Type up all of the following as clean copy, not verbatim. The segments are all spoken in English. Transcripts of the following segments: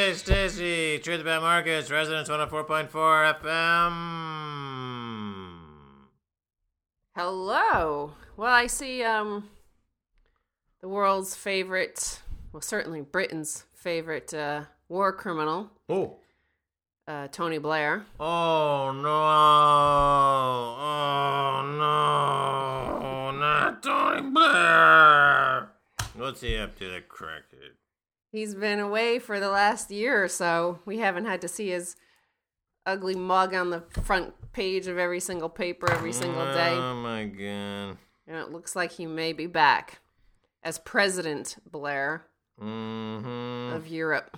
Hey, Stacy. Truth About Markets, Residence 104.4 FM. Hello. Well, I see the world's favorite, well, certainly Britain's favorite war criminal, Tony Blair. Oh, no. Oh, no. Not Tony Blair. What's he up to, that crackhead? He's been away for the last year or so. We haven't had to see his ugly mug on the front page of every single paper every single day. Oh, my God. And it looks like he may be back as President Blair of Europe.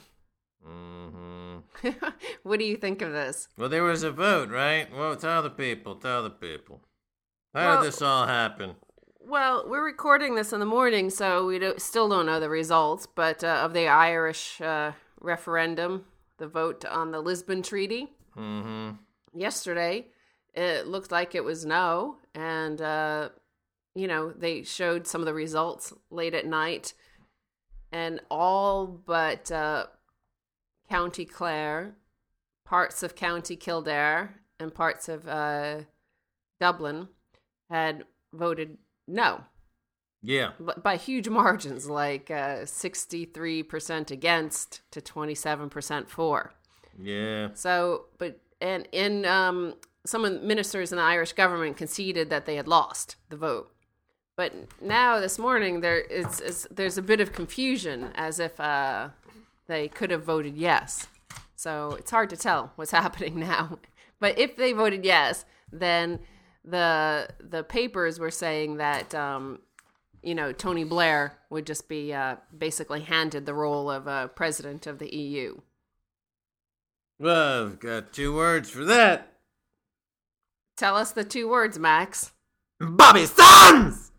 What do you think of this? Well, there was a vote, right? Well, tell the people. How did this all happen? Well, we're recording this in the morning, so we still don't know the results, but of the Irish referendum, the vote on the Lisbon Treaty. Yesterday, it looked like it was no, and, they showed some of the results late at night, and all but County Clare, parts of County Kildare, and parts of Dublin had voted no. Yeah. By huge margins, like 63% against to 27% for. Yeah. So, and some of the ministers in the Irish government conceded that they had lost the vote. But now this morning there's a bit of confusion, as if they could have voted yes. So it's hard to tell what's happening now. But if they voted yes, then the papers were saying that Tony Blair would just be basically handed the role of president of the EU. Well, I've got 2 words for that. Tell us the 2 words, Max. Bobby Sons!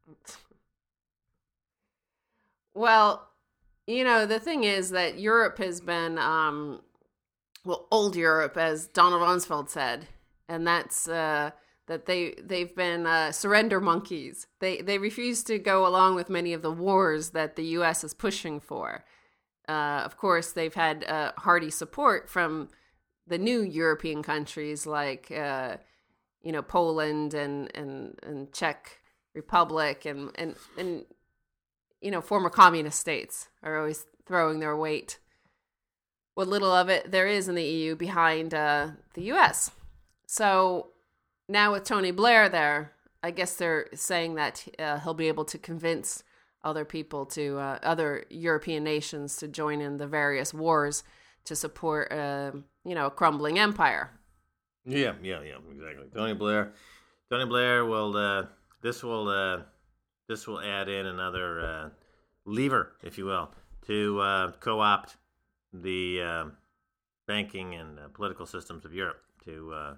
Well, the thing is that Europe has been, old Europe, as Donald Rumsfeld said, and that's that they've been surrender monkeys. They refuse to go along with many of the wars that the U.S. is pushing for. Of course, they've had hearty support from the new European countries like Poland and Czech Republic and former communist states are always throwing their weight, what little of it there is in the EU, behind the U.S. So now with Tony Blair there, I guess they're saying that he'll be able to convince other people other European nations to join in the various wars to support, a crumbling empire. Yeah, exactly. Tony Blair will. This will add in another lever, if you will, to co-opt the banking and political systems of Europe to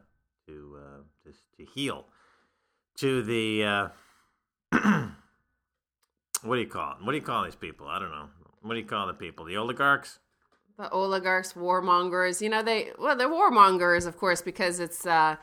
heal to the what do you call it? What do you call these people? I don't know. What do you call the people? The oligarchs? The oligarchs, warmongers. They're warmongers, of course, because it's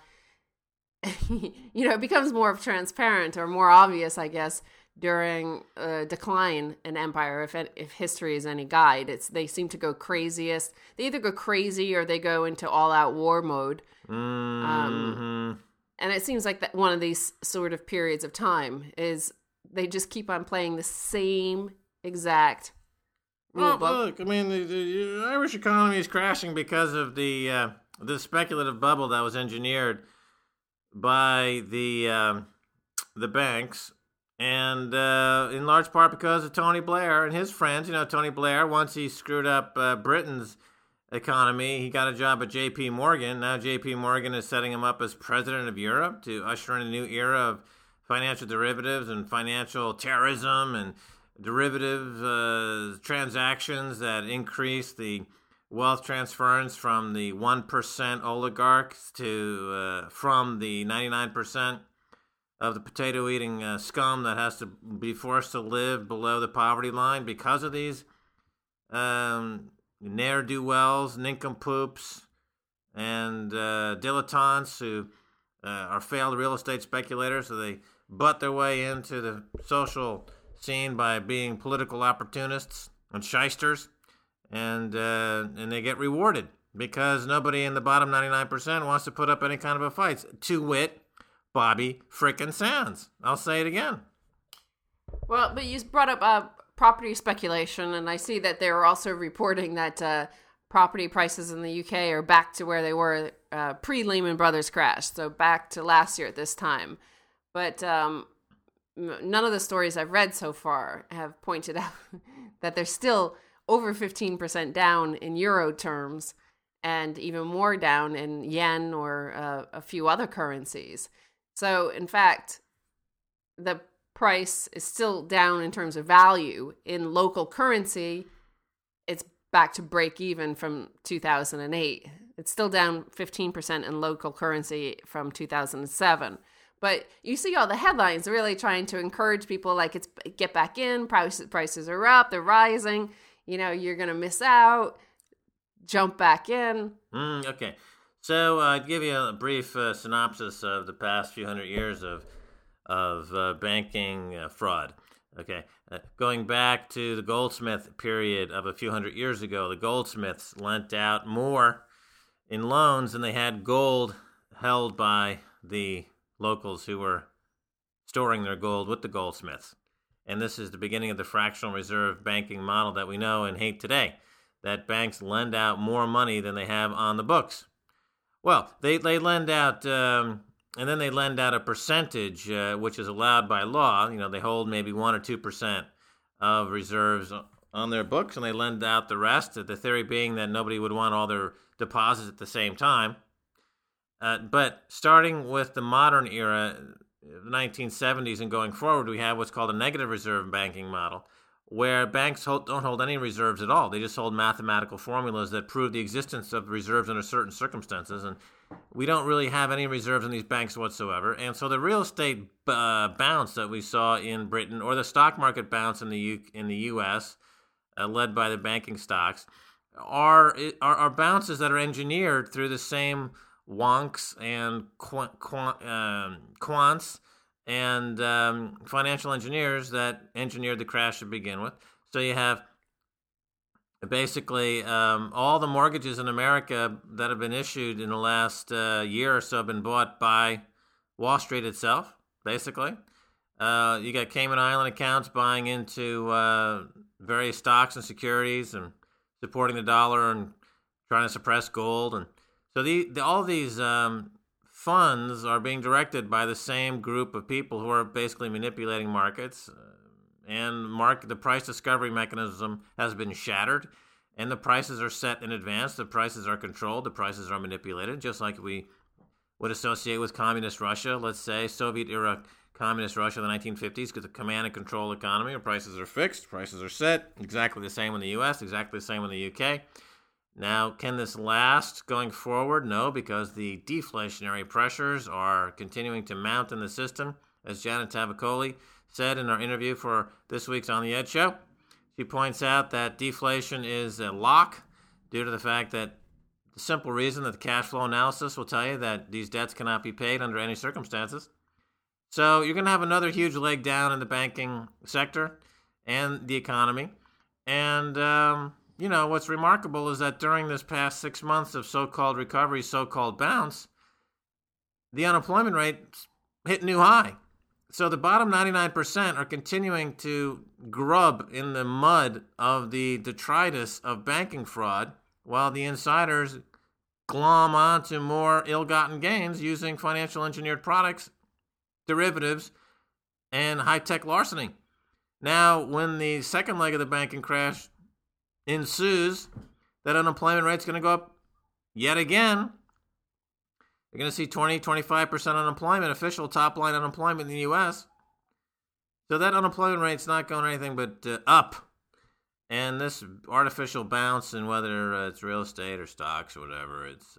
it becomes more transparent or more obvious, I guess, during a decline in empire. If history is any guide, they seem to go craziest. They either go crazy or they go into all-out war mode. And it seems like that one of these sort of periods of time is they just keep on playing the same exact rule book. Look, I mean, the Irish economy is crashing because of the speculative bubble that was engineered by the banks, and in large part because of Tony Blair and his friends. Tony Blair, once he screwed up Britain's economy, he got a job at J.P. Morgan. Now J.P. Morgan is setting him up as president of Europe to usher in a new era of financial derivatives and financial terrorism and derivative transactions that increase the wealth transference from the 1% oligarchs to from the 99% of the potato-eating scum that has to be forced to live below the poverty line because of these ne'er-do-wells, nincompoops, and dilettantes who are failed real estate speculators. So they butt their way into the social scene by being political opportunists and shysters and they get rewarded because nobody in the bottom 99% wants to put up any kind of a fight. To wit, Bobby frickin' Sands. I'll say it again. Well, but you brought up property speculation, and I see that they're also reporting that property prices in the UK are back to where they were pre-Lehman Brothers crash, so back to last year at this time. But none of the stories I've read so far have pointed out that they're still over 15% down in euro terms and even more down in yen or a few other currencies. So, in fact, the price is still down in terms of value. In local currency, it's back to break even from 2008. It's still down 15% in local currency from 2007. But you see all the headlines really trying to encourage people, like, it's get back in, prices are up, they're rising, you're going to miss out, jump back in. Okay. So I'd give you a brief synopsis of the past few hundred years of banking fraud. Okay. Going back to the goldsmith period of a few hundred years ago, the goldsmiths lent out more in loans than they had gold held by the locals who were storing their gold with the goldsmiths. And this is the beginning of the fractional reserve banking model that we know and hate today, that banks lend out more money than they have on the books. Well, they lend out, and then they lend out a percentage, which is allowed by law. They hold maybe 1 or 2% of reserves on their books, and they lend out the rest, the theory being that nobody would want all their deposits at the same time. But starting with the modern era, the 1970s and going forward, we have what's called a negative reserve banking model, where banks don't hold any reserves at all. They just hold mathematical formulas that prove the existence of reserves under certain circumstances, and we don't really have any reserves in these banks whatsoever. And so the real estate bounce that we saw in Britain, or the stock market bounce in the U.S., led by the banking stocks, are bounces that are engineered through the same wonks and quants and financial engineers that engineered the crash to begin with. So you have basically all the mortgages in America that have been issued in the last year or so have been bought by Wall Street itself, basically. You got Cayman Island accounts buying into various stocks and securities and supporting the dollar and trying to suppress gold. And so all these funds are being directed by the same group of people who are basically manipulating markets, and the price discovery mechanism has been shattered, and the prices are set in advance. The prices are controlled. The prices are manipulated, just like we would associate with communist Russia. Let's say Soviet-era communist Russia in the 1950s, because the command and control economy, where prices are fixed, prices are set, exactly the same in the U.S., exactly the same in the UK. Now, can this last going forward? No, because the deflationary pressures are continuing to mount in the system, as Janet Tavakoli said in our interview for this week's On the Edge show. She points out that deflation is a lock due to the fact that the simple reason that the cash flow analysis will tell you that these debts cannot be paid under any circumstances. So you're going to have another huge leg down in the banking sector and the economy. And what's remarkable is that during this past 6 months of so-called recovery, so-called bounce, the unemployment rate hit new high. So the bottom 99% are continuing to grub in the mud of the detritus of banking fraud, while the insiders glom onto more ill-gotten gains using financial engineered products, derivatives, and high-tech larceny. Now, when the second leg of the banking crash ensues, that unemployment rate's going to go up yet again. You're going to see 20-25% unemployment, official top-line unemployment in the U.S. So that unemployment rate's not going anything but up. And this artificial bounce, and whether it's real estate or stocks or whatever, it's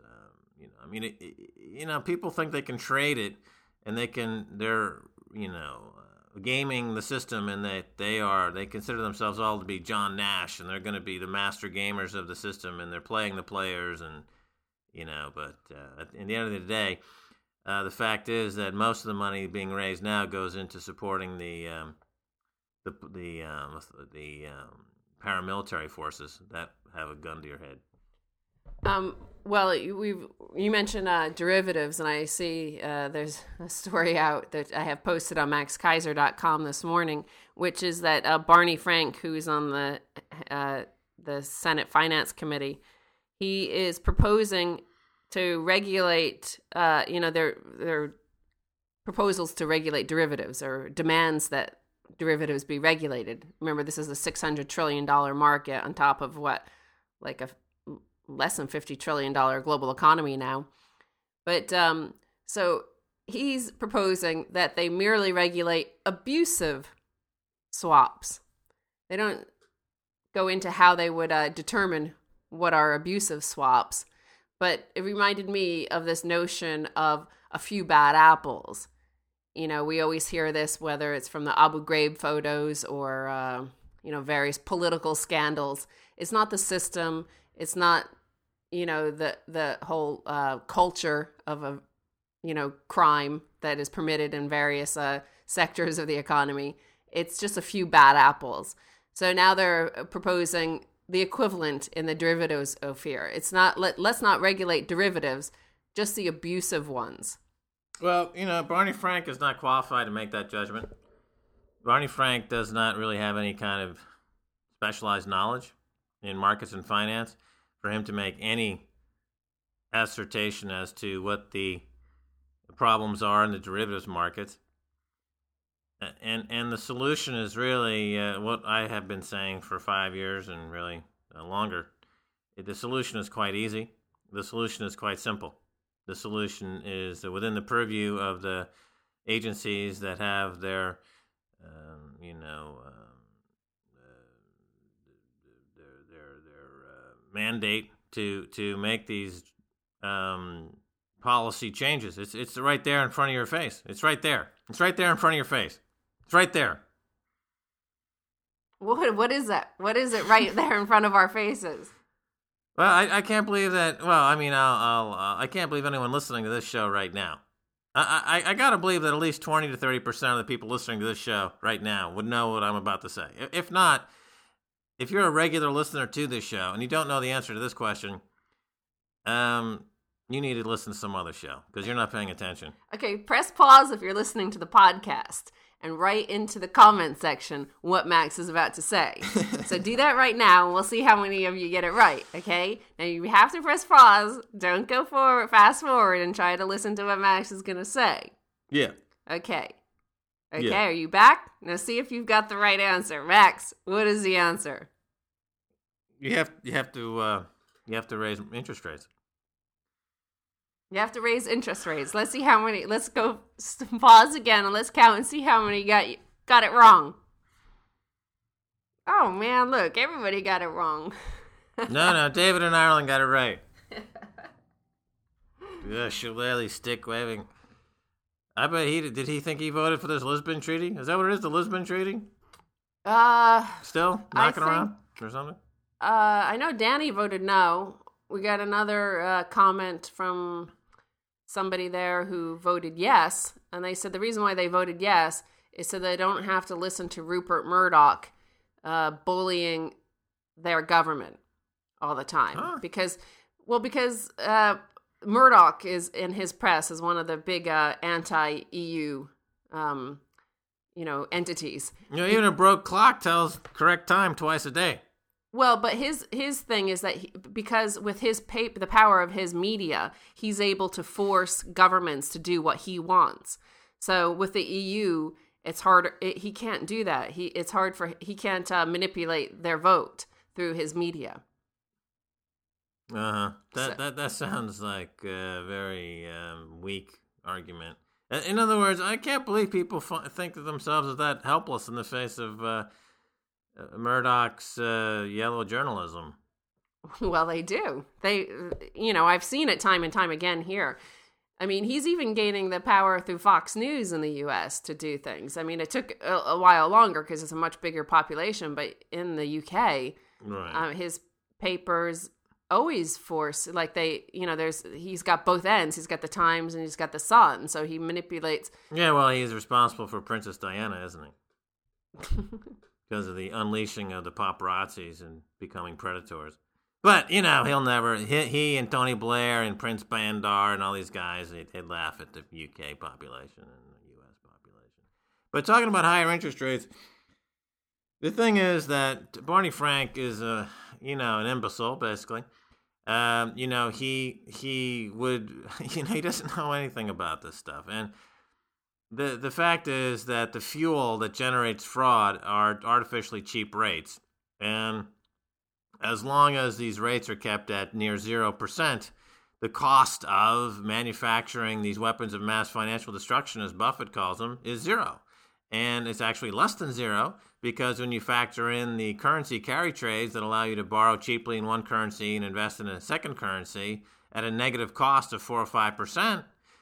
people think they can trade it, and they're gaming the system, and they consider themselves all to be John Nash, and they're going to be the master gamers of the system, and they're playing the players, and but at the end of the day, the fact is that most of the money being raised now goes into supporting the paramilitary forces that have a gun to your head. Well, you mentioned derivatives, and I see there's a story out that I have posted on maxkaiser.com this morning, which is that Barney Frank, who's on the Senate Finance Committee, he is proposing to regulate, their proposals to regulate derivatives, or demands that derivatives be regulated. Remember, this is a $600 trillion market on top of like a less than $50 trillion global economy now. But so he's proposing that they merely regulate abusive swaps. They don't go into how they would determine what are abusive swaps. But it reminded me of this notion of a few bad apples. You know, we always hear this, whether it's from the Abu Ghraib photos or, various political scandals. It's not the system. It's not, the whole culture of a, crime that is permitted in various sectors of the economy. It's just a few bad apples. So now they're proposing the equivalent in the derivatives sphere. It's not, let's not regulate derivatives, just the abusive ones. Well, Barney Frank is not qualified to make that judgment. Barney Frank does not really have any kind of specialized knowledge in markets and finance for him to make any assertion as to what the problems are in the derivatives markets. And the solution is really what I have been saying for 5 years and really longer. The solution is quite easy. The solution is quite simple. The solution is within the purview of the agencies that have their, mandate to make these policy changes. It's right there in front of your face. It's right there. It's right there in front of your face. It's right there. What is that? What is it right there in front of our faces? Well, I can't believe that. Well, I mean, I can't believe anyone listening to this show right now. I gotta believe that at least 20 to 30% of the people listening to this show right now would know what I'm about to say. If not, if you're a regular listener to this show and you don't know the answer to this question, you need to listen to some other show because you're not paying attention. Okay, press pause if you're listening to the podcast and write into the comment section what Max is about to say. So do that right now, and we'll see how many of you get it right, okay? Now, you have to press pause. Don't go fast forward, and try to listen to what Max is going to say. Yeah. Okay, Yeah. Are you back? Now see if you've got the right answer. Max, what is the answer? You have to raise interest rates. You have to raise interest rates. Let's see how many. Let's go pause again and let's count and see how many got it wrong. Oh man, look, everybody got it wrong. No, David in Ireland got it right. Shillelagh stick waving. I bet did he think he voted for this Lisbon Treaty? Is that what it is, the Lisbon Treaty? Still knocking around or something? I know Danny voted no. We got another comment from somebody there who voted yes, and they said the reason why they voted yes is so they don't have to listen to Rupert Murdoch bullying their government all the time. Huh. Because Murdoch is in his press as one of the big anti-EU entities. Even a broke clock tells correct time twice a day. Well, but his thing is that because with his the power of his media, he's able to force governments to do what he wants. So with the EU, it's harder. He can't do that. He can't manipulate their vote through his media. That sounds like a very weak argument. In other words, I can't believe people think of themselves as that helpless in the face of Murdoch's yellow journalism. Well, they do. I've seen it time and time again here. I mean, he's even gaining the power through Fox News in the U.S. to do things. I mean, it took a while longer because it's a much bigger population, but in the U.K., right. His papers always force, he's got both ends. He's got the Times and he's got the Sun, so he manipulates. Yeah, well, he's responsible for Princess Diana, isn't he? because of the unleashing of the paparazzis and becoming predators. But, he'll never, he and Tony Blair and Prince Bandar and all these guys, they'd laugh at the UK population and the US population. But talking about higher interest rates, the thing is that Barney Frank is, an imbecile, basically. He would, he doesn't know anything about this stuff. And the fact is that the fuel that generates fraud are artificially cheap rates. And as long as these rates are kept at near 0%, the cost of manufacturing these weapons of mass financial destruction, as Buffett calls them, is zero. And it's actually less than zero, because when you factor in the currency carry trades that allow you to borrow cheaply in one currency and invest in a second currency at a negative cost of 4 or 5%,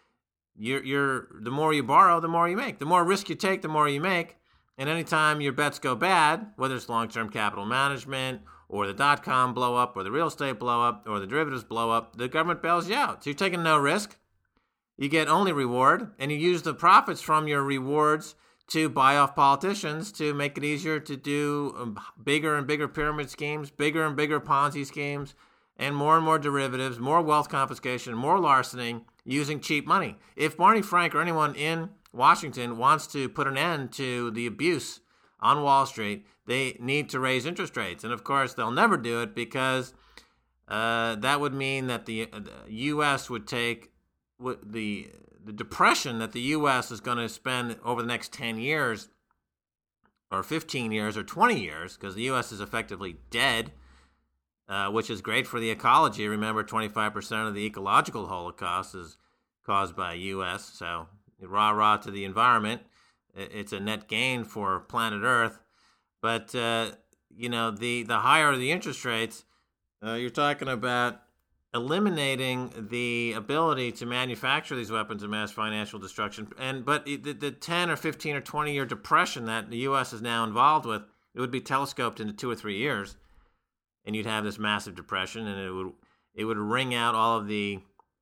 the more you borrow, the more you make. The more risk you take, the more you make. And anytime your bets go bad, whether it's long-term capital management or the dot-com blow up or the real estate blow up or the derivatives blow up, the government bails you out. So you're taking no risk. You get only reward, and you use the profits from your rewards to buy off politicians to make it easier to do bigger and bigger pyramid schemes, bigger and bigger Ponzi schemes, and more derivatives, more wealth confiscation, more larcening using cheap money. If Barney Frank or anyone in Washington wants to put an end to the abuse on Wall Street, they need to raise interest rates. And of course, they'll never do it because that would mean that the U.S. would take the depression that the U.S. is going to spend over the next 10 years or 15 years or 20 years, because the U.S. is effectively dead, which is great for the ecology. Remember, 25% of the ecological holocaust is caused by U.S., so rah-rah to the environment. It's a net gain for planet Earth. But, the higher the interest rates, you're talking about eliminating the ability to manufacture these weapons of mass financial destruction. But the 10 or 15 or 20-year depression that the U.S. is now involved with, it would be telescoped into 2 or 3 years, and you'd have this massive depression, and it would wring out all of the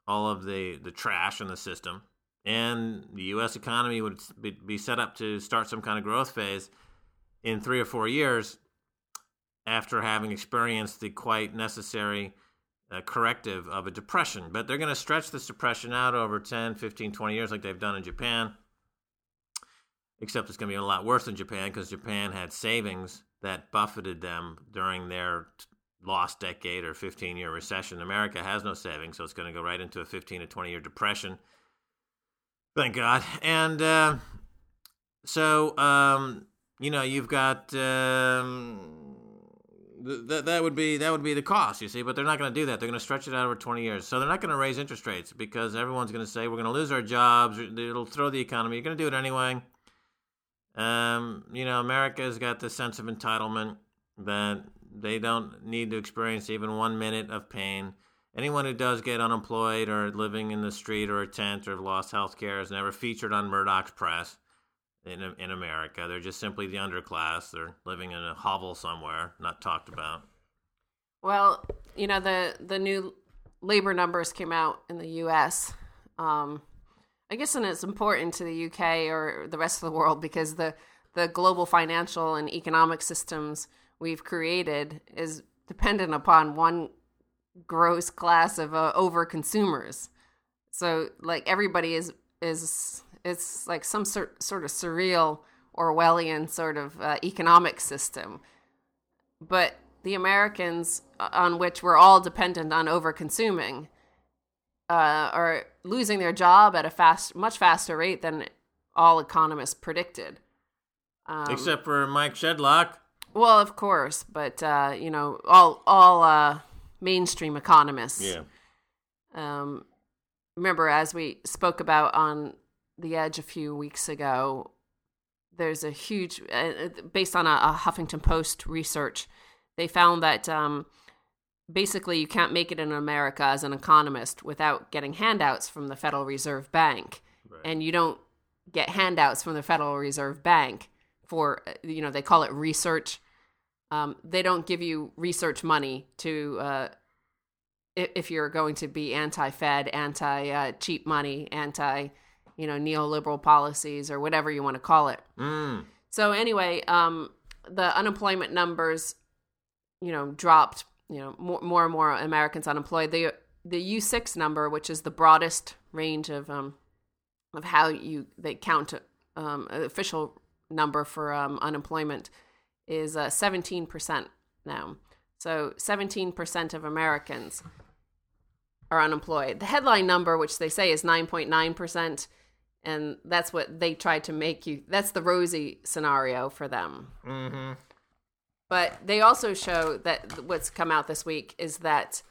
trash in the system, and the U.S. economy would be set up to start some kind of growth phase in 3 or 4 years after having experienced the quite necessary corrective of a depression. But they're going to stretch this depression out over 10, 15, 20 years like they've done in Japan, except it's going to be a lot worse than Japan because Japan had savings that buffeted them during their lost decade or 15-year recession. America has no savings, so it's going to go right into a 15 to 20-year depression. Thank God. And you've got that would be the cost, you see. But they're not going to do that. They're going to stretch it out over 20 years. So they're not going to raise interest rates because everyone's going to say we're going to lose our jobs. It'll throw the economy. You're going to do it anyway. America's got this sense of entitlement that they don't need to experience even 1 minute of pain. Anyone who does get unemployed or living in the street or a tent or lost health care is never featured on Murdoch's press in America. They're just simply the underclass. They're living in a hovel somewhere, not talked about. Well, the new labor numbers came out in the U.S. I guess, and it's important to the U.K. or the rest of the world because the global financial and economic systems we've created is dependent upon one gross class of over consumers. So like everybody is it's like some sort of surreal Orwellian sort of economic system. But the Americans, on which we're all dependent on over consuming, are losing their job at a much faster rate than all economists predicted. Except for Mike Shedlock. Well, of course, but all mainstream economists. Yeah. Remember, as we spoke about on The Edge a few weeks ago, there's a huge, based on a Huffington Post research, they found that basically you can't make it in America as an economist without getting handouts from the Federal Reserve Bank. Right. And you don't get handouts from the Federal Reserve Bank for, they call it research. They don't give you research money to, if you're going to be anti-Fed, anti-cheap money, neoliberal policies, or whatever you want to call it. So anyway, the unemployment numbers, dropped. More and more Americans unemployed. The U6 number, which is the broadest range of how they count official number for unemployment, is 17% now. So 17% of Americans are unemployed. The headline number, which they say is 9.9%, and that's what they tried to make you. That's the rosy scenario for them. Mm-hmm. But they also show that what's come out this week is that,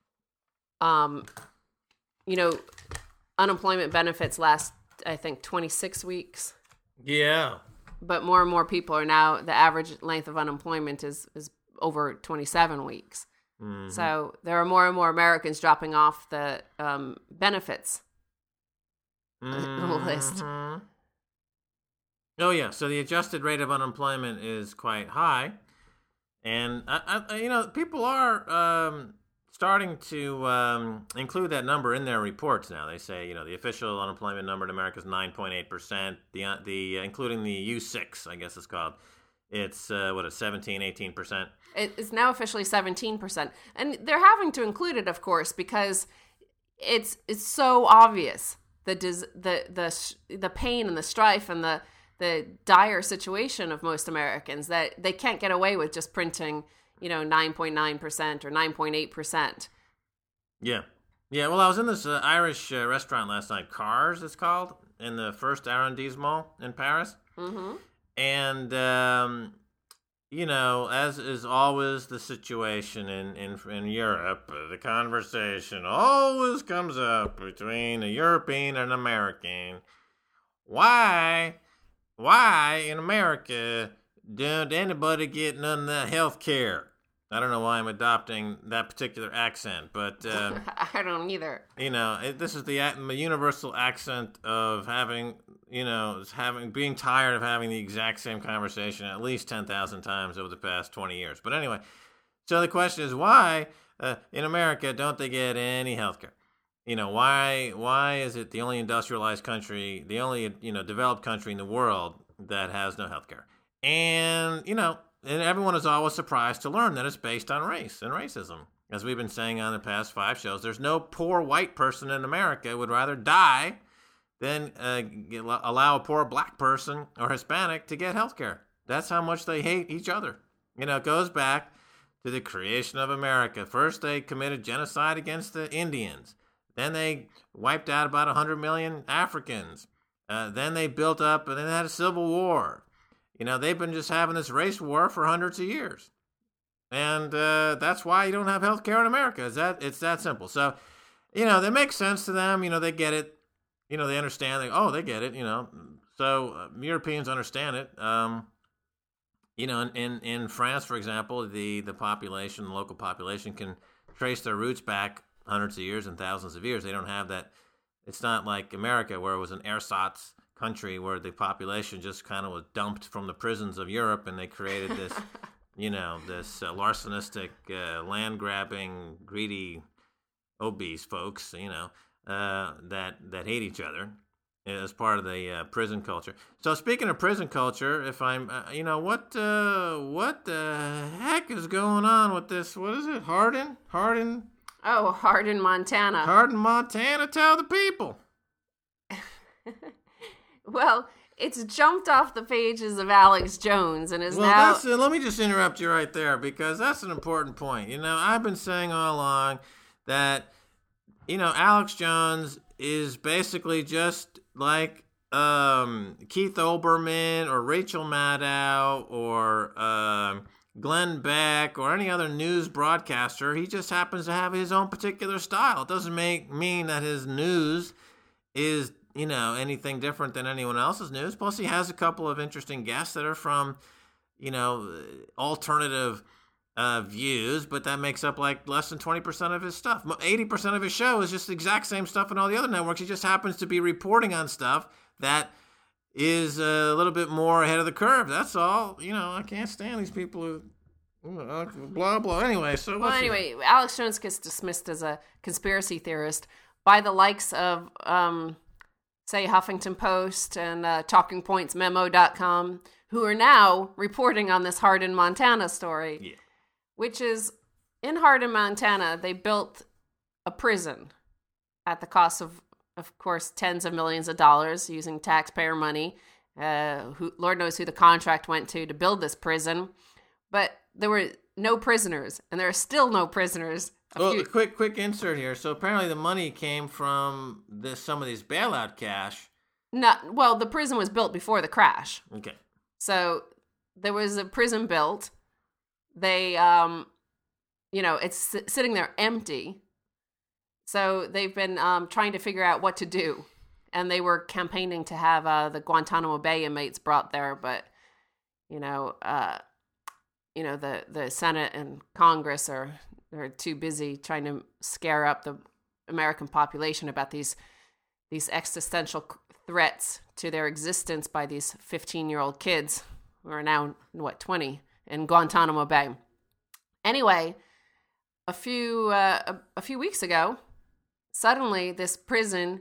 unemployment benefits last, I think, 26 weeks. Yeah. But more and more people are now, the average length of unemployment is over 27 weeks. Mm-hmm. So there are more and more Americans dropping off the benefits list. Oh, yeah. So the adjusted rate of unemployment is quite high. And, people are starting to include that number in their reports now. They say, the official unemployment number in America is 9.8%, the including the U6, I guess it's called. It's, 17, 18%? It's now officially 17%. And they're having to include it, of course, because it's so obvious, the pain and the strife and the dire situation of most Americans, that they can't get away with just printing, 9.9% or 9.8%. Yeah. Yeah, well, I was in this Irish restaurant last night, Cars, it's called, in the first arrondissement in Paris. Mm-hmm. And, as is always the situation in Europe, the conversation always comes up between a European and an American. Why in America don't anybody get none of that health care? I don't know why I'm adopting that particular accent, but I don't either. This is the universal accent of being tired of having the exact same conversation at least 10,000 times over the past 20 years. But anyway, so the question is, why in America don't they get any health care? Why is it the only industrialized country, the only developed country in the world that has no health care? And and everyone is always surprised to learn that it's based on race and racism. As we've been saying on the past 5 shows, there's no poor white person in America who would rather die than allow a poor black person or Hispanic to get health care. That's how much they hate each other. It goes back to the creation of America. First, they committed genocide against the Indians. Then they wiped out about 100 million Africans. Then they built up, and then they had a civil war. They've been just having this race war for hundreds of years. And that's why you don't have health care in America. It's that simple. So, that makes sense to them. They get it. They understand. They get it, So Europeans understand it. In France, for example, the population, the local population can trace their roots back hundreds of years and thousands of years. They don't have that. It's not like America, where it was an ersatz country where the population just kind of was dumped from the prisons of Europe, and they created this, this larcenistic, land-grabbing, greedy, obese folks, that hate each other as part of the prison culture. So speaking of prison culture, if I'm, what the heck is going on with this? What is it? Hardin? Oh, Hardin, Montana. Hardin, Montana. Tell the people. Well, it's jumped off the pages of Alex Jones and is now... Let me just interrupt you right there, because that's an important point. I've been saying all along that, Alex Jones is basically just like Keith Olbermann or Rachel Maddow or Glenn Beck or any other news broadcaster. He just happens to have his own particular style. It doesn't mean that his news is anything different than anyone else's news. Plus, he has a couple of interesting guests that are from, alternative views, but that makes up like less than 20% of his stuff. 80% of his show is just the exact same stuff in all the other networks. He just happens to be reporting on stuff that is a little bit more ahead of the curve. That's all. I can't stand these people who blah, blah. Anyway, Alex Jones gets dismissed as a conspiracy theorist by the likes of say Huffington Post and TalkingPointsMemo.com, who are now reporting on this Hardin, Montana story, which is in Hardin, Montana, they built a prison at the cost of course, tens of millions of dollars using taxpayer money. Lord knows who the contract went to build this prison. But there were no prisoners, and there are still no prisoners. Quick insert here. So apparently the money came from some of these bailout cash. The prison was built before the crash. Okay. So there was a prison built. They, it's sitting there empty. So they've been trying to figure out what to do. And they were campaigning to have the Guantanamo Bay inmates brought there, but, the Senate and Congress are too busy trying to scare up the American population about these existential threats to their existence by these 15-year-old kids who are now 20 in Guantanamo Bay. Anyway, a few weeks ago, suddenly this prison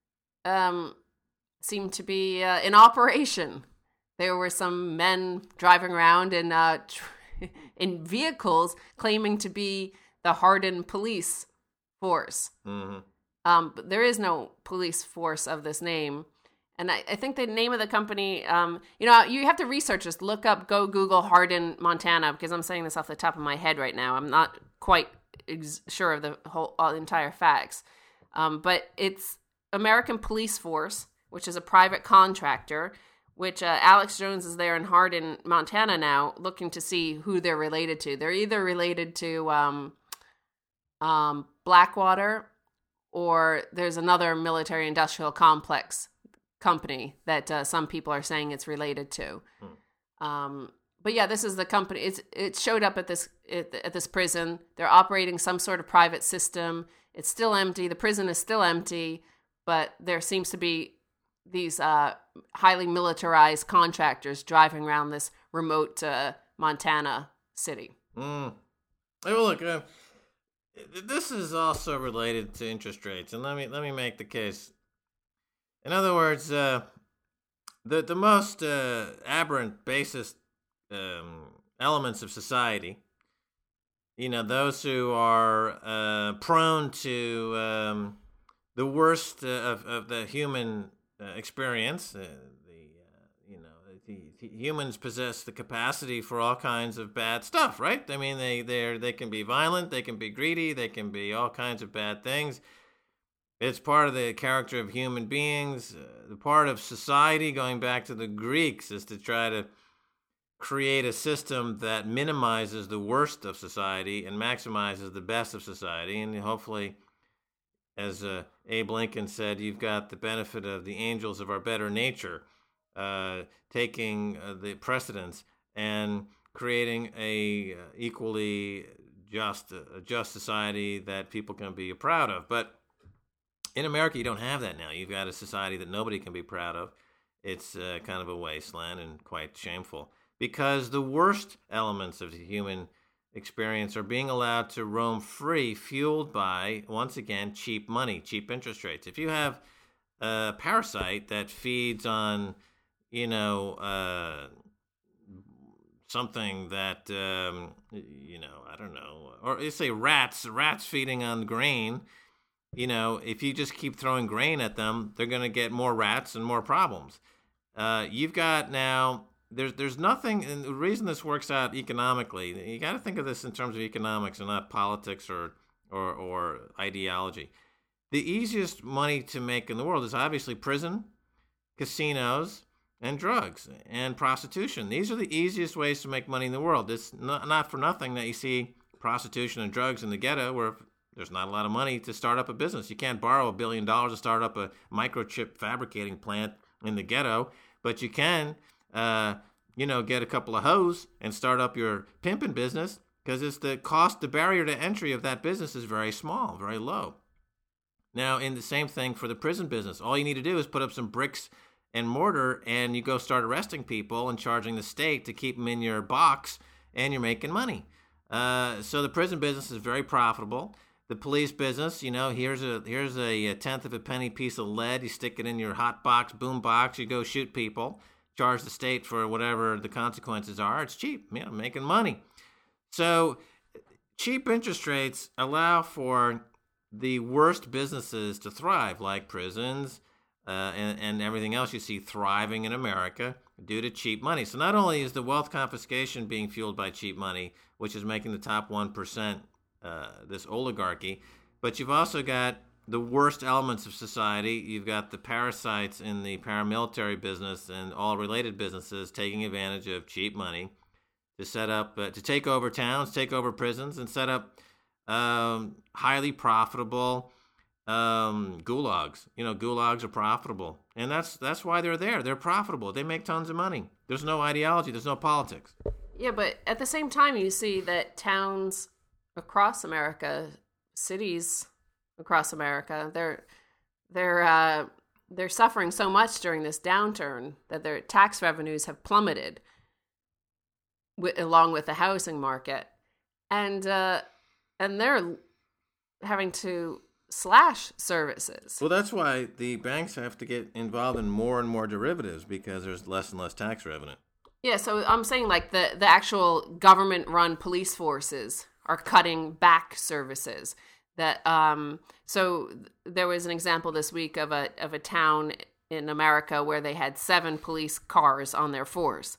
seemed to be in operation. There were some men driving around in vehicles claiming to be the Hardin police force. Mm-hmm. But there is no police force of this name. And I think the name of the company, you have to research this. Go Google Hardin, Montana, because I'm saying this off the top of my head right now. I'm not quite sure of the entire facts. But it's American Police Force, which is a private contractor, which Alex Jones is there in Hardin, Montana now, looking to see who they're related to. They're either related to Blackwater, or there's another military-industrial complex company that some people are saying it's related to. But yeah, this is the company. It showed up at this prison. They're operating some sort of private system. It's still empty. The prison is still empty, but there seems to be these highly militarized contractors driving around this remote Montana city. Hey, well, look, this is also related to interest rates, and let me make the case. In other words, the most aberrant, basest elements of society, those who are prone to the worst of the human experience, humans possess the capacity for all kinds of bad stuff, right? I mean, they can be violent, they can be greedy, they can be all kinds of bad things. It's part of the character of human beings. The part of society, going back to the Greeks, is to try to create a system that minimizes the worst of society and maximizes the best of society. And hopefully, as Abe Lincoln said, you've got the benefit of the angels of our better nature taking the precedence and creating a equally just society that people can be proud of. But in America, you don't have that now. You've got a society that nobody can be proud of. It's kind of a wasteland and quite shameful, because the worst elements of the human experience are being allowed to roam free, fueled by, once again, cheap money, cheap interest rates. If you have a parasite that feeds on, something that, I don't know, or you say rats feeding on grain, if you just keep throwing grain at them, they're going to get more rats and more problems. You've got now, there's nothing, and the reason this works out economically, you got to think of this in terms of economics and not politics or ideology. The easiest money to make in the world is obviously prison, casinos, and drugs and prostitution. These are the easiest ways to make money in the world. It's not for nothing that you see prostitution and drugs in the ghetto, where there's not a lot of money to start up a business. You can't borrow $1 billion to start up a microchip fabricating plant in the ghetto, but you can, get a couple of hoes and start up your pimping business, because it's the barrier to entry of that business is very small, very low. Now, in the same thing for the prison business, all you need to do is put up some bricks and mortar, and you go start arresting people and charging the state to keep them in your box, and you're making money. So the prison business is very profitable. the police business. Here's a tenth of a penny piece of lead. You stick it in your hot box, boom box. You go shoot people. Charge the state for whatever the consequences are. It's cheap, making money. So cheap interest rates allow for the worst businesses to thrive, like prisons and everything else you see thriving in America due to cheap money. So not only is the wealth confiscation being fueled by cheap money, which is making the top 1% this oligarchy, but you've also got the worst elements of society. You've got the parasites in the paramilitary business and all related businesses taking advantage of cheap money to set up, to take over towns, take over prisons, and set up highly profitable gulags. Gulags are profitable, and that's why they're there. They're profitable. They make tons of money. There's no ideology. There's no politics. Yeah, but at the same time, you see that towns across America, cities across America, they're suffering so much during this downturn that their tax revenues have plummeted, along with the housing market, and they're having to slash services. Well, that's why the banks have to get involved in more and more derivatives, because there's less and less tax revenue. Yeah, so I'm saying like the actual government-run police forces are cutting back services. That so there was an example this week of a town in America where they had 7 police cars on their force.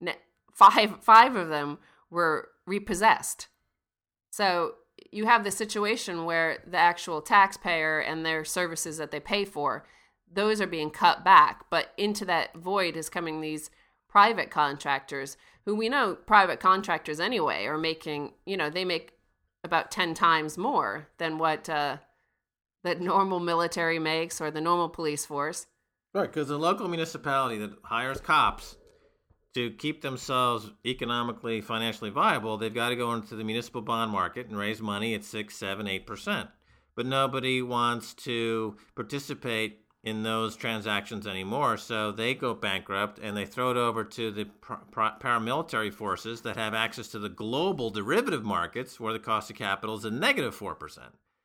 Five of them were repossessed. So you have the situation where the actual taxpayer and their services that they pay for, those are being cut back. But into that void is coming these private contractors, who we know private contractors anyway are making, they make about 10 times more than what the normal military makes or the normal police force. Right, because the local municipality that hires cops to keep themselves economically, financially viable, they've got to go into the municipal bond market and raise money at 6, 7, 8%. But nobody wants to participate in those transactions anymore, so they go bankrupt and they throw it over to the paramilitary forces that have access to the global derivative markets where the cost of capital is a negative 4%.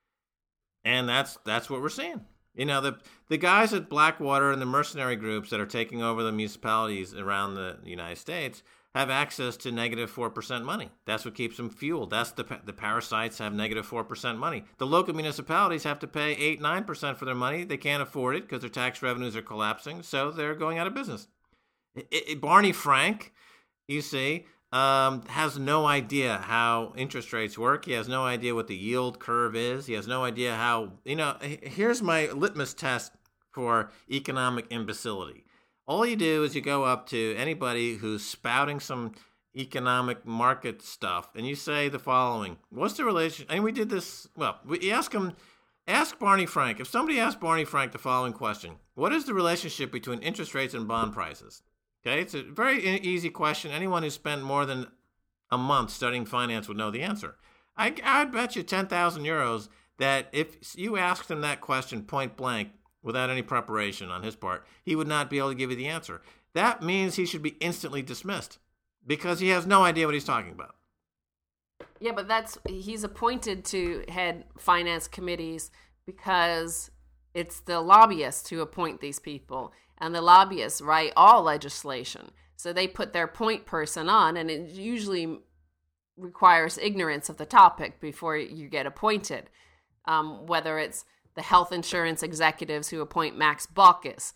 And that's what we're seeing. The guys at Blackwater and the mercenary groups that are taking over the municipalities around the United States have access to negative 4% money. That's what keeps them fueled. That's the parasites have negative 4% money. The local municipalities have to pay 8, 9% for their money. They can't afford it because their tax revenues are collapsing, so they're going out of business. Barney Frank, you see, has no idea how interest rates work. He has no idea what the yield curve is. He has no idea how, here's my litmus test for economic imbecility. All you do is you go up to anybody who's spouting some economic market stuff, and you say the following: what's the relation? And we did this. Well, we ask Barney Frank. If somebody asked Barney Frank the following question: what is the relationship between interest rates and bond prices? Okay, it's a very easy question. Anyone who spent more than a month studying finance would know the answer. I'd bet you 10,000 euros that if you asked him that question point blank, without any preparation on his part, he would not be able to give you the answer. That means he should be instantly dismissed because he has no idea what he's talking about. Yeah, but he's appointed to head finance committees because it's the lobbyists who appoint these people, and the lobbyists write all legislation. So they put their point person on, and it usually requires ignorance of the topic before you get appointed, whether it's the health insurance executives who appoint Max Baucus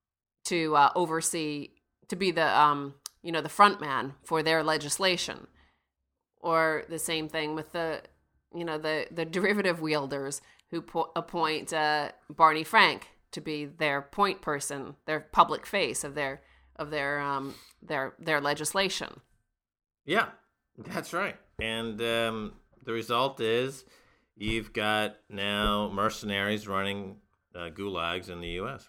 to oversee, to be the the front man for their legislation, or the same thing with the derivative wielders who appoint Barney Frank to be their point person, their public face of their legislation. Yeah, that's right. And the result is you've got now mercenaries running gulags in the U.S.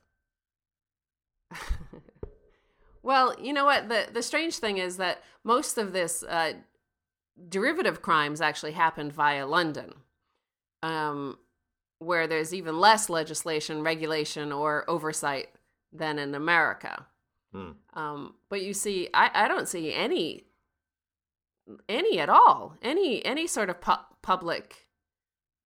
Well, you know what? The strange thing is that most of this derivative crimes actually happened via London, where there's even less legislation, regulation, or oversight than in America. But you see, I don't see any at all, any sort of public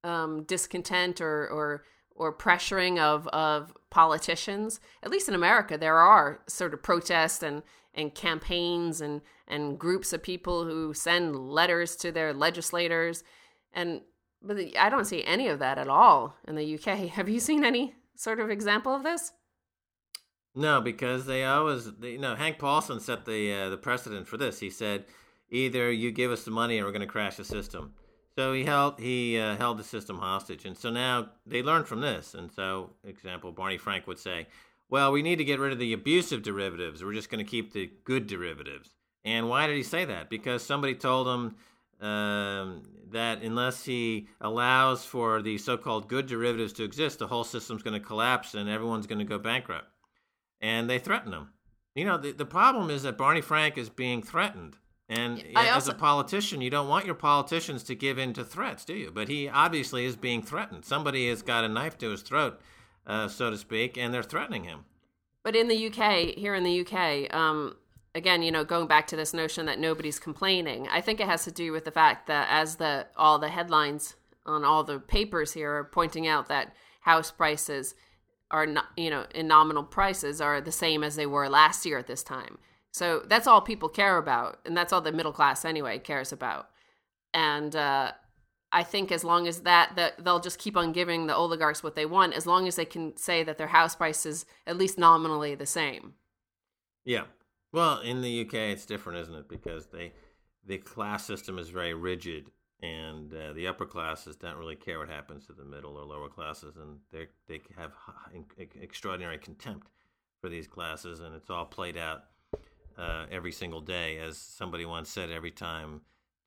discontent or pressuring of politicians. At least in America, there are sort of protests and campaigns and groups of people who send letters to their legislators. But I don't see any of that at all in the UK. Have you seen any sort of example of this? No, because they always, Hank Paulson set the precedent for this. He said, either you give us the money or we're going to crash the system. So he held the system hostage. And so now they learned from this. And so, example, Barney Frank would say, well, we need to get rid of the abusive derivatives. We're just going to keep the good derivatives. And why did he say that? Because somebody told him that unless he allows for the so-called good derivatives to exist, the whole system's going to collapse and everyone's going to go bankrupt. And they threatened him. The problem is that Barney Frank is being threatened. And as a politician, you don't want your politicians to give in to threats, do you? But he obviously is being threatened. Somebody has got a knife to his throat, so to speak, and they're threatening him. But in the UK, here in the UK, again, going back to this notion that nobody's complaining, I think it has to do with the fact that as all the headlines on all the papers here are pointing out that house prices are not, in nominal prices are the same as they were last year at this time. So that's all people care about, and that's all the middle class anyway cares about. And I think as long as that they'll just keep on giving the oligarchs what they want, as long as they can say that their house price is at least nominally the same. Yeah. Well, in the UK, it's different, isn't it? Because the class system is very rigid, and the upper classes don't really care what happens to the middle or lower classes, and they have extraordinary contempt for these classes, and it's all played out every single day. As somebody once said, every time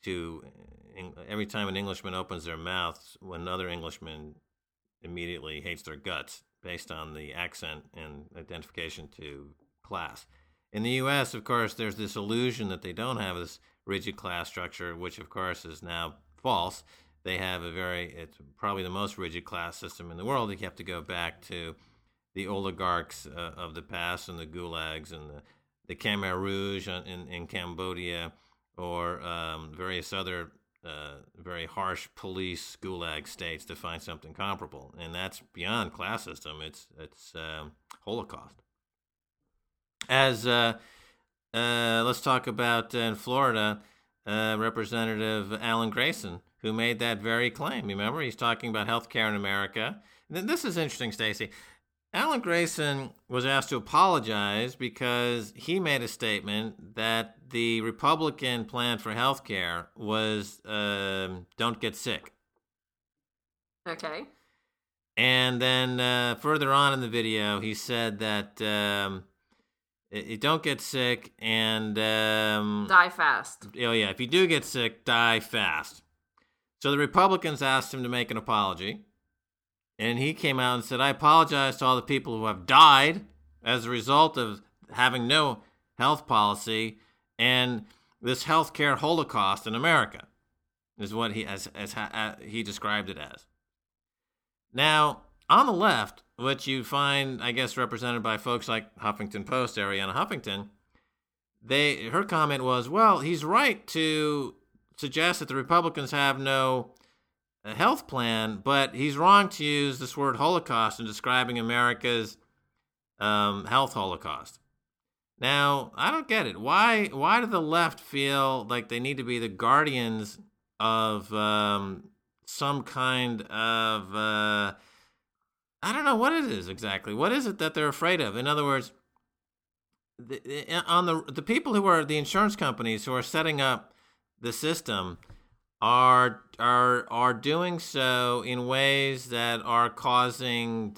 an Englishman opens their mouth, another Englishman immediately hates their guts based on the accent and identification to class. In the U.S., of course, there's this illusion that they don't have this rigid class structure, which, of course, is now false. They have it's probably the most rigid class system in the world. You have to go back to the oligarchs of the past and the gulags and the Khmer Rouge in Cambodia, or various other very harsh police gulag states to find something comparable. And that's beyond class system. It's Holocaust. As let's talk about in Florida, Representative Alan Grayson, who made that very claim. Remember, he's talking about health care in America. This is interesting, Stacey. Alan Grayson was asked to apologize because he made a statement that the Republican plan for health care was don't get sick. Okay. And then further on in the video, he said that don't get sick and die fast. Oh yeah, if you do get sick, die fast. So the Republicans asked him to make an apology, and he came out and said, "I apologize to all the people who have died as a result of having no health policy and this healthcare holocaust in America," is what he described it as. Now, on the left, which you find, I guess, represented by folks like Huffington Post, Arianna Huffington, her comment was, well, he's right to suggest that the Republicans have no health plan, but he's wrong to use this word Holocaust in describing America's health holocaust. Now, I don't get it. Why do the left feel like they need to be the guardians of some kind of... I don't know what it is exactly. What is it that they're afraid of? In other words, the people who are the insurance companies who are setting up the system are doing so in ways that are causing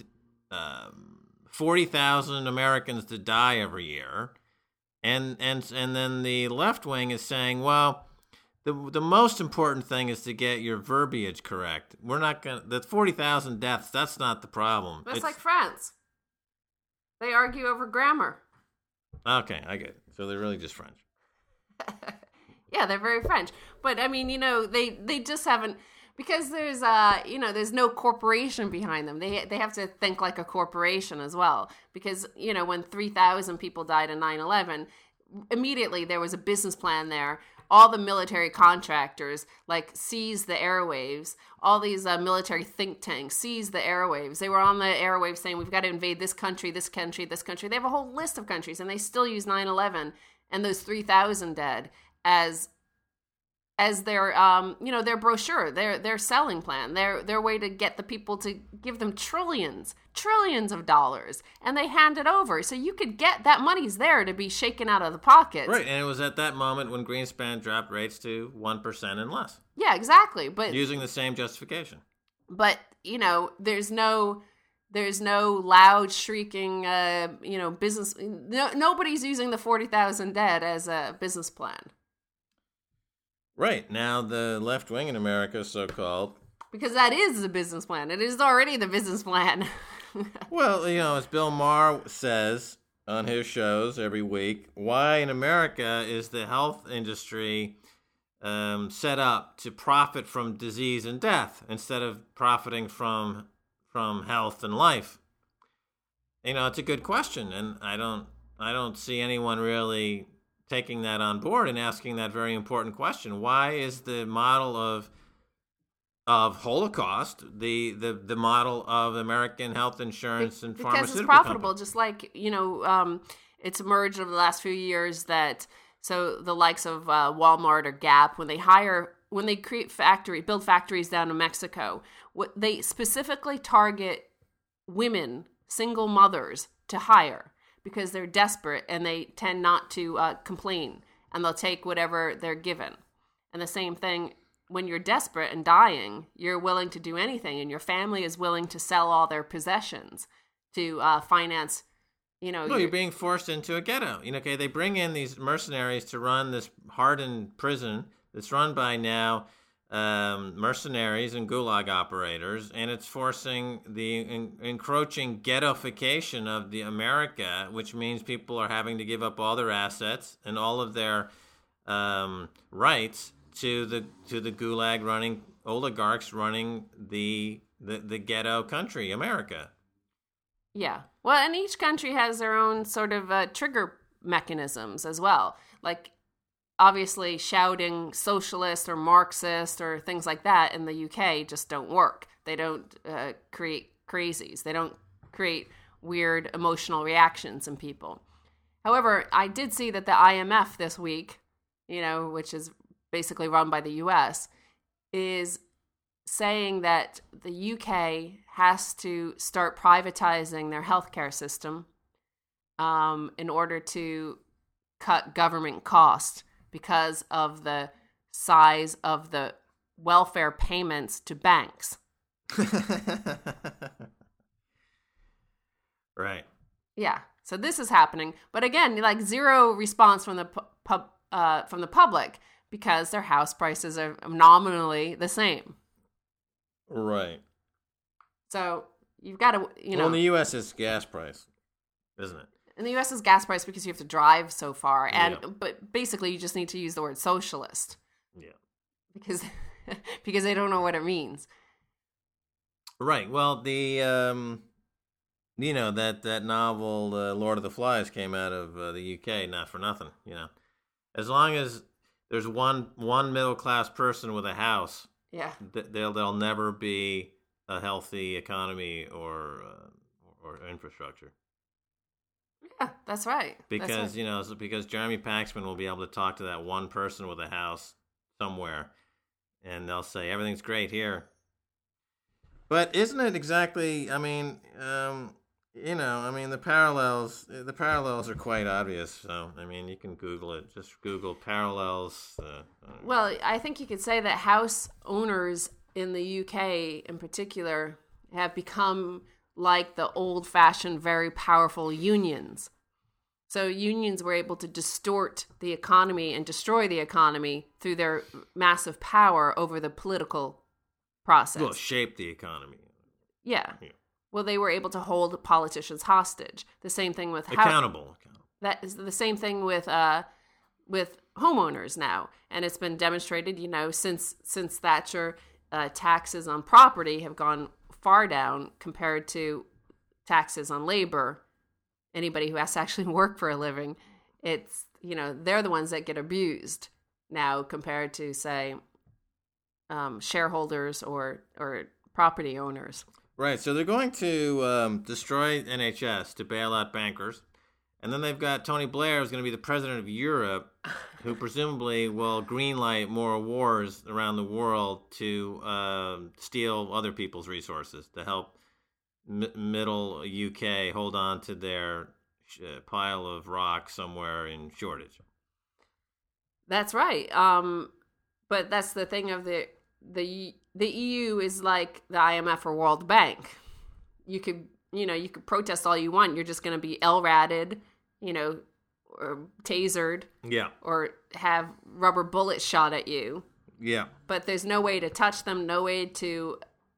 40,000 Americans to die every year, and then the left wing is saying, well, the most important thing is to get your verbiage correct. We're not going to... The 40,000 deaths, that's not the problem. It's like France. They argue over grammar. Okay, I get it. So they're really just French. Yeah, they're very French. But, I mean, they just haven't... Because there's, there's no corporation behind them. They have to think like a corporation as well. Because, when 3,000 people died in 9/11, immediately there was a business plan there all the military contractors like seized the airwaves. All these military think tanks seized the airwaves. They were on the airwaves saying, we've got to invade this country, this country, this country. They have a whole list of countries, and they still use 9/11 and those 3,000 dead as their their brochure, their selling plan, their way to get the people to give them trillions of dollars, and they hand it over so you could get that money's there to be shaken out of the pockets. Right, and it was at that moment when Greenspan dropped rates to 1% and less. Yeah, exactly. But using the same justification. But there's no loud shrieking business. Nobody's using the 40,000 dead as a business plan. Right. Now the left wing in America, so-called. Because that is the business plan. It is already the business plan. Well, as Bill Maher says on his shows every week, why in America is the health industry set up to profit from disease and death instead of profiting from health and life? It's a good question, and I don't see anyone really taking that on board and asking that very important question. Why is the model of Holocaust the model of American health insurance and pharmaceutical because it's profitable, companies? just like it's emerged over the last few years that the likes of Walmart or Gap, when they build factories down in Mexico, they specifically target women, single mothers, to hire, because they're desperate and they tend not to complain, and they'll take whatever they're given. And the same thing, when you're desperate and dying, you're willing to do anything, and your family is willing to sell all their possessions to finance. You're being forced into a ghetto. Okay, they bring in these mercenaries to run this hardened prison that's run by now mercenaries and gulag operators, and it's forcing the encroaching ghettoification of the America, which means people are having to give up all their assets and all of their rights to the gulag running oligarchs running the ghetto country, America. Yeah. Well, and each country has their own sort of trigger mechanisms as well. Like, obviously, shouting socialist or Marxist or things like that in the UK just don't work. They don't create crazies. They don't create weird emotional reactions in people. However, I did see that the IMF this week, which is basically run by the US, is saying that the UK has to start privatizing their healthcare system in order to cut government costs because of the size of the welfare payments to banks. Right. Yeah. So this is happening, but again, like zero response from the public, because their house prices are nominally the same. Right. So you've got to, Well, in the U.S. it's gas price, isn't it? In the U.S. is gas price because you have to drive so far, but basically you just need to use the word socialist. Yeah. Because they don't know what it means. Right. Well, the that novel Lord of the Flies came out of the UK, not for nothing. As long as there's one middle class person with a house, yeah, there'll never be a healthy economy or infrastructure. Yeah, that's right. Because because Jeremy Paxman will be able to talk to that one person with a house somewhere, and they'll say everything's great here. But isn't it exactly? The parallels are quite obvious. So you can Google it. Just Google parallels. Well, I think you could say that house owners in the UK, in particular, have become like the old-fashioned, very powerful unions. So unions were able to distort the economy and destroy the economy through their massive power over the political process. Well, shape the economy. Yeah. Well, they were able to hold politicians hostage. The same thing with accountable. That is the same thing with homeowners now, and it's been demonstrated. Since Thatcher, taxes on property have gone far down compared to taxes on labor. Anybody who has to actually work for a living, it's they're the ones that get abused. now compared to, say, shareholders or property owners. Right, so they're going to destroy NHS to bail out bankers. And then they've got Tony Blair, who's going to be the president of Europe, who presumably will greenlight more wars around the world to steal other people's resources to help middle UK hold on to their pile of rock somewhere in Shoreditch. That's right. But that's the thing of the EU is like the IMF or World Bank. You could protest all you want. You're just going to be LRADed, or tasered, or have rubber bullets shot at you. Yeah. But there's no way to touch them, no way to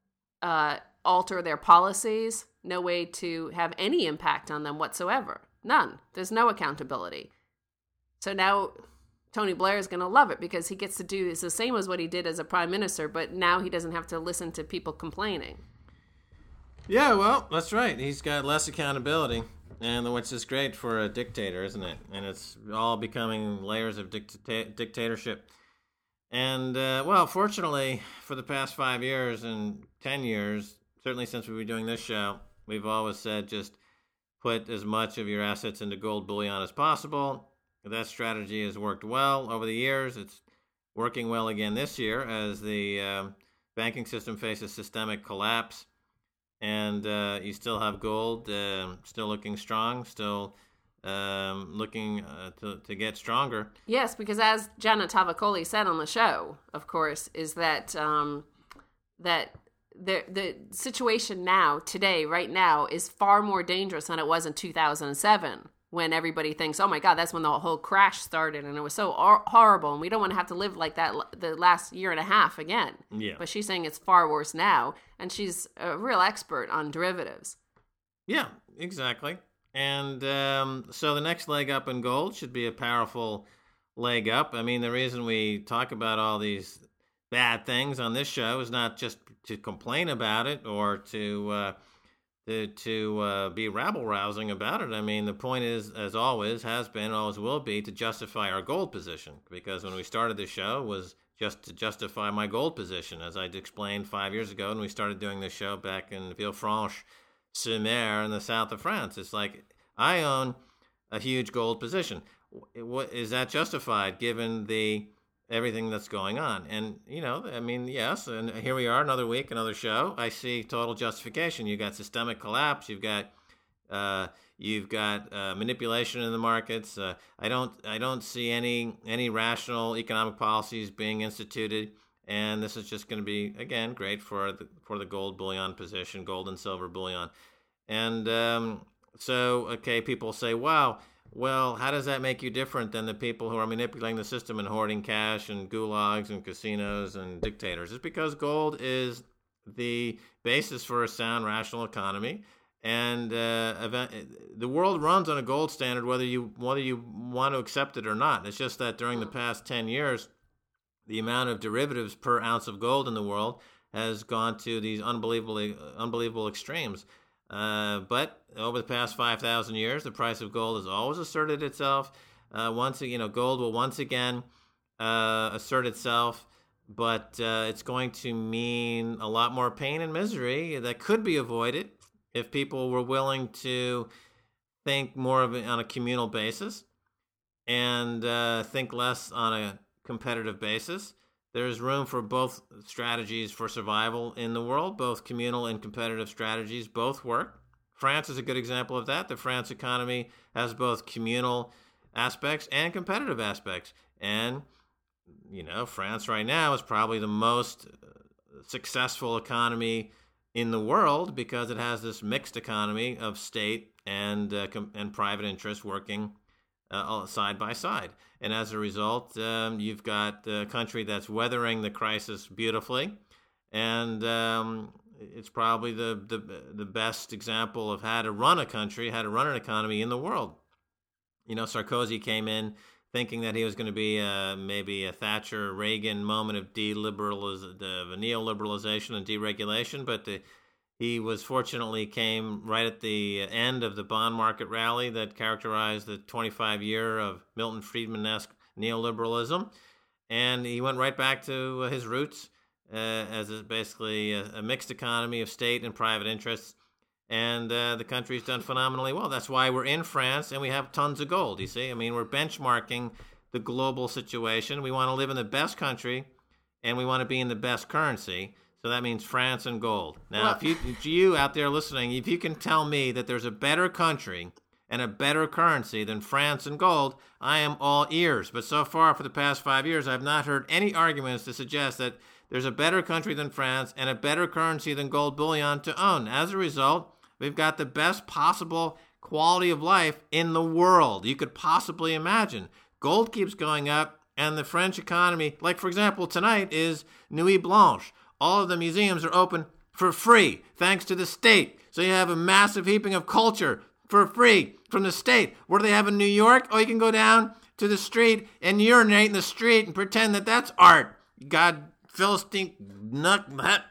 alter their policies, no way to have any impact on them whatsoever. None. There's no accountability. So now Tony Blair is going to love it because he gets to do it's the same as what he did as a prime minister, but now he doesn't have to listen to people complaining. Yeah, well, that's right. He's got less accountability, and which is great for a dictator, isn't it? And it's all becoming layers of dictatorship. And, well, fortunately, for the past 5 years and 10 years, certainly since we've been doing this show, we've always said just put as much of your assets into gold bullion as possible. That strategy has worked well over the years. It's working well again this year as the banking system faces systemic collapse. And you still have gold, still looking strong, still looking to get stronger. Yes, because as Janet Tavakoli said on the show, of course, is that that the situation now, today, right now, is far more dangerous than it was in 2007, when everybody thinks, oh my God, that's when the whole crash started and it was so horrible and we don't want to have to live like that the last year and a half again. Yeah. But she's saying it's far worse now, and she's a real expert on derivatives. Yeah, exactly. And so the next leg up in gold should be a powerful leg up. I mean, the reason we talk about all these bad things on this show is not just to complain about it or to be rabble-rousing about it. I mean, the point is, as always, has been, always will be, to justify our gold position. Because when we started the show, it was just to justify my gold position, as I explained 5 years ago when we started doing this show back in Villefranche-sur-Mer in the south of France. It's like, I own a huge gold position. Is that justified given everything that's going on? And, I mean, yes, and here we are, another week, another show. I see total justification. You've got systemic collapse. You've got manipulation in the markets. I don't see any rational economic policies being instituted. And this is just going to be, again, great for the gold bullion position, gold and silver bullion. And so, okay, people say, wow, well, how does that make you different than the people who are manipulating the system and hoarding cash and gulags and casinos and dictators? It's because gold is the basis for a sound, rational economy. And the world runs on a gold standard, whether you want to accept it or not. It's just that during the past 10 years, the amount of derivatives per ounce of gold in the world has gone to these unbelievable extremes. But over the past 5,000 years, the price of gold has always asserted itself. Gold will once again assert itself, but it's going to mean a lot more pain and misery that could be avoided if people were willing to think more of it on a communal basis and think less on a competitive basis. There's room for both strategies for survival in the world. Both communal and competitive strategies both work. France is a good example of that. The France economy has both communal aspects and competitive aspects. And, France right now is probably the most successful economy in the world because it has this mixed economy of state and private interests working side by side. And as a result, you've got a country that's weathering the crisis beautifully, and it's probably the best example of how to run a country, how to run an economy in the world. Sarkozy came in thinking that he was going to be maybe a Thatcher-Reagan moment of neoliberalization and deregulation, but he fortunately came right at the end of the bond market rally that characterized the 25-year of Milton Friedman-esque neoliberalism. and he went right back to his roots as basically a mixed economy of state and private interests. And the country's done phenomenally well. That's why we're in France and we have tons of gold, you see. I mean, we're benchmarking the global situation. We want to live in the best country and we want to be in the best currency. So that means France and gold. Now, if you out there listening, if you can tell me that there's a better country and a better currency than France and gold, I am all ears. But so far, for the past 5 years, I've not heard any arguments to suggest that there's a better country than France and a better currency than gold bullion to own. As a result, we've got the best possible quality of life in the world you could possibly imagine. Gold keeps going up, and the French economy, like, for example, tonight is Nuit Blanche. All of the museums are open for free, thanks to the state. So you have a massive heaping of culture for free from the state. What do they have in New York? Oh, you can go down to the street and urinate in the street and pretend that that's art. God, Philistine, nut, that.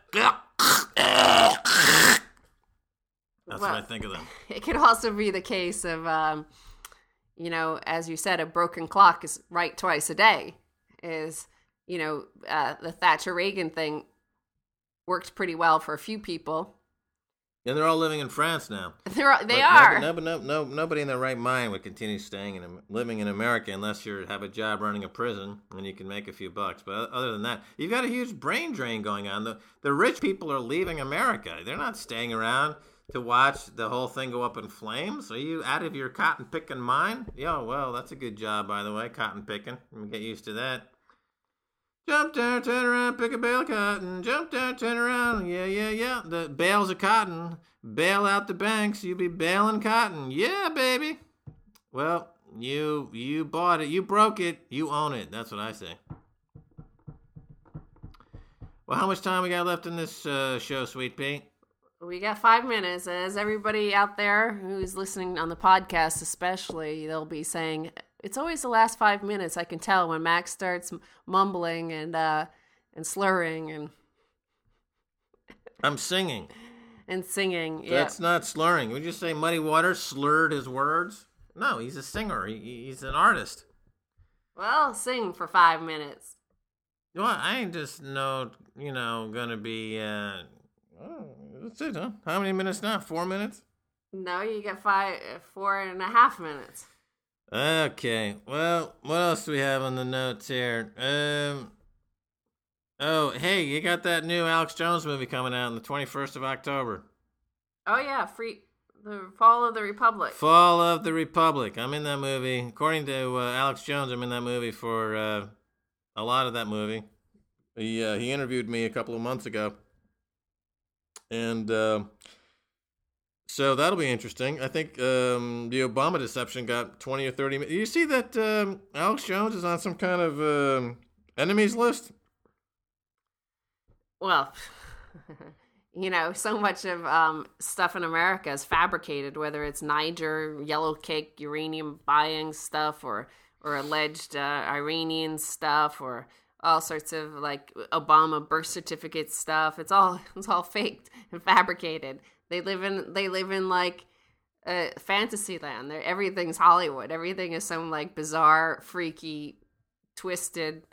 That's what I think of them. It could also be the case of, as you said, a broken clock is right twice a day. The Thatcher-Reagan thing worked pretty well for a few people. And they're all living in France now. They are. Nobody in their right mind would continue living in America unless you have a job running a prison and you can make a few bucks. But other than that, you've got a huge brain drain going on. The rich people are leaving America. They're not staying around to watch the whole thing go up in flames. Are you out of your cotton picking mind? Yeah, well, that's a good job, by the way, cotton picking. I'm get used to that. Jump down, turn around, pick a bale of cotton. Jump down, turn around, yeah. The bales of cotton, bail out the banks. You be baling cotton, yeah, baby. Well, you bought it, you broke it, you own it. That's what I say. Well, how much time we got left in this show, Sweet Pea? We got 5 minutes. As everybody out there who's listening on the podcast especially, they'll be saying, it's always the last 5 minutes. I can tell when Max starts mumbling and slurring and... I'm singing. And singing, yeah. That's not slurring. Would you say Muddy Waters slurred his words? No, he's a singer. He's an artist. Well, sing for 5 minutes. Well, I ain't just gonna be... that's it, huh? How many minutes now? 4 minutes? No, you got 4.5 minutes. Okay. Well, what else do we have on the notes here? Oh, hey, you got that new Alex Jones movie coming out on the 21st of October. Oh, yeah. The Fall of the Republic. Fall of the Republic. I'm in that movie. According to Alex Jones, I'm in that movie for a lot of that movie. He interviewed me a couple of months ago. And so that'll be interesting. I think the Obama deception got 20 or 30 minutes. You see that Alex Jones is on some kind of enemies list? Well, so much of stuff in America is fabricated, whether it's Niger, yellow cake, uranium buying stuff, or alleged Iranian stuff, or all sorts of like Obama birth certificate stuff. It's all faked and fabricated. They live in like fantasy land. Everything's Hollywood. Everything is some like bizarre, freaky, twisted,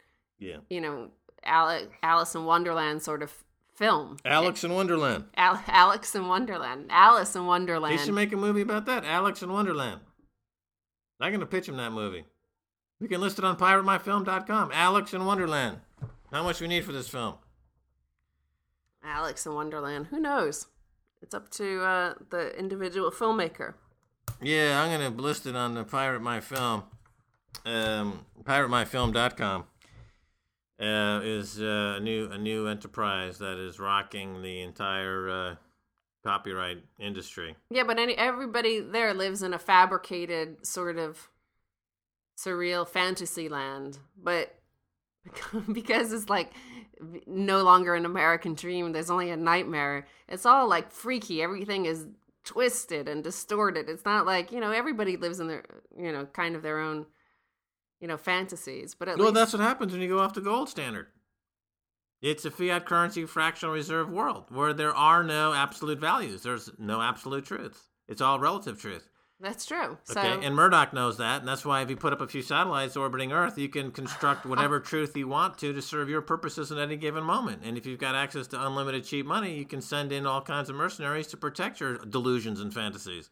Alice in Wonderland sort of film. Alex in Wonderland. Alex in Wonderland. Alice in Wonderland. He should make a movie about that. Alex in Wonderland. I'm gonna pitch him that movie. We can list it on PirateMyFilm.com. Alex in Wonderland. How much we need for this film? Alex in Wonderland. Who knows? It's up to the individual filmmaker. Yeah, I'm going to list it on the Pirate My Film. PirateMyFilm.com is a new enterprise that is rocking the entire copyright industry. Yeah, but everybody there lives in a fabricated sort of surreal fantasy land, but because it's like no longer an American dream, there's only a nightmare. It's all like freaky. Everything is twisted and distorted. It's not like, everybody lives in their, kind of their own, fantasies. But at least that's what happens when you go off the gold standard. It's a fiat currency fractional reserve world where there are no absolute values. There's no absolute truth. It's all relative truth. That's true. So, Okay, and Murdoch knows that, and that's why if you put up a few satellites orbiting Earth, you can construct whatever truth you want to serve your purposes at any given moment. And if you've got access to unlimited cheap money, you can send in all kinds of mercenaries to protect your delusions and fantasies.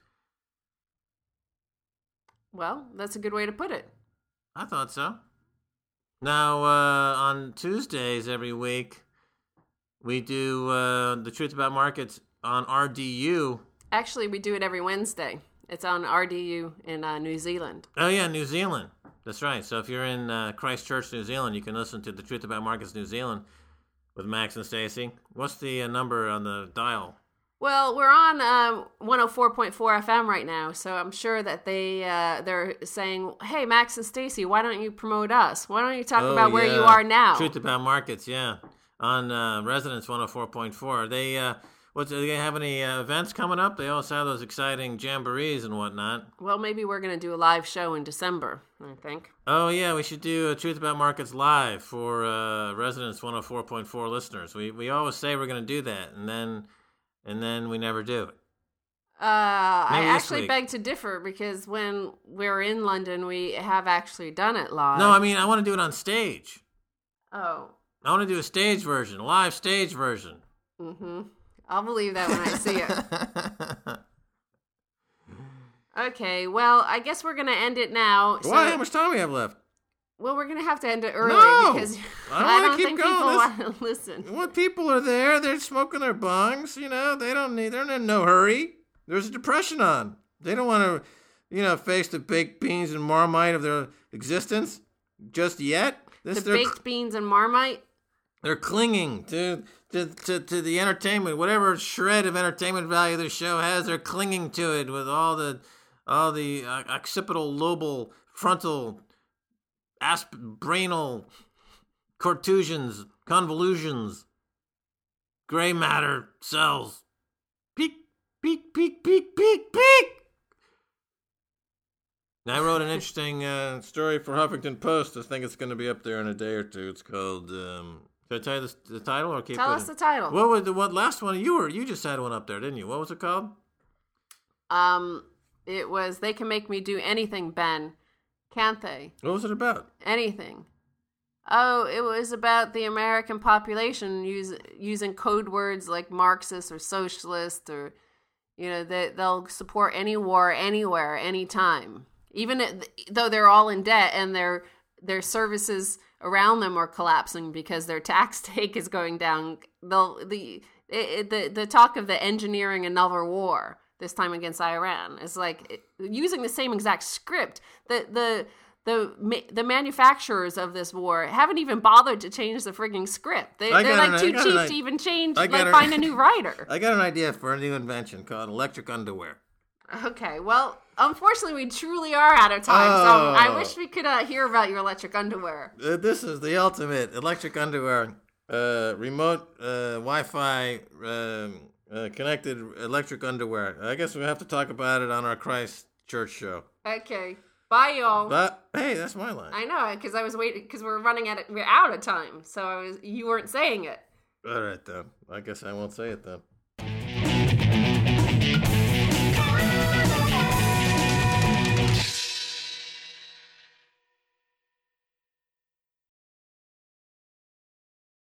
well, that's a good way to put it. I thought so. Now, on Tuesdays every week, we do the Truth About Markets on RDU. Actually, we do it every Wednesday. It's on RDU in New Zealand. Oh, yeah, New Zealand. That's right. So if you're in Christchurch, New Zealand, you can listen to the Truth About Markets New Zealand with Max and Stacy. What's the number on the dial? Well, we're on 104.4 FM right now, so I'm sure that they're saying, "Hey, Max and Stacy, why don't you promote us? Why don't you talk about where you are now?" Truth About Markets, yeah, on Resonance 104.4. Do they have any events coming up? They also have those exciting jamborees and whatnot. Well, maybe we're going to do a live show in December, I think. Oh, yeah, we should do a Truth About Markets live for Resonance 104.4 listeners. We always say we're going to do that, and then we never do it. I actually beg to differ, because when we're in London, we have actually done it live. No, I mean, I want to do it on stage. Oh. I want to do a stage version, a live stage version. Mm-hmm. I'll believe that when I see it. Okay, well, I guess we're going to end it now. Why? How much time do we have left? Well, we're going to have to end it early because I don't think people want to listen. When people are there, they're smoking their bongs, they're in no hurry. There's a depression on. They don't want to, face the baked beans and Marmite of their existence just yet. Baked beans and Marmite? They're clinging to the entertainment, whatever shred of entertainment value the show has. They're clinging to it with all the occipital, lobal, frontal, brainal contusions, convolutions, gray matter cells. Peek, peek, peek, peek, peek, peek. Now, I wrote an interesting story for Huffington Post. I think it's going to be up there in a day or two. It's called. Should I tell you the title or keep it? Tell us the title. What last one? You just had one up there, didn't you? What was it called? It was They Can Make Me Do Anything, Ben. Can't they? What was it about? Anything. Oh, it was about the American population using code words like Marxist or socialist, or they'll support any war, anywhere, anytime. Even though they're all in debt and their services around them are collapsing because their tax take is going down. The talk of the engineering another war, this time against Iran, is like using the same exact script. The manufacturers of this war haven't even bothered to change the frigging script. They're too cheap to even find a new writer. I got an idea for a new invention called electric underwear. Okay, well, unfortunately, we truly are out of time, so I wish we could hear about your electric underwear. This is the ultimate electric underwear, remote Wi-Fi connected electric underwear. I guess we'll have to talk about it on our Christchurch show. Okay, bye, y'all. Hey, that's my line. I know, because I was waiting, because we're out of time, so you weren't saying it. All right, then. I guess I won't say it then.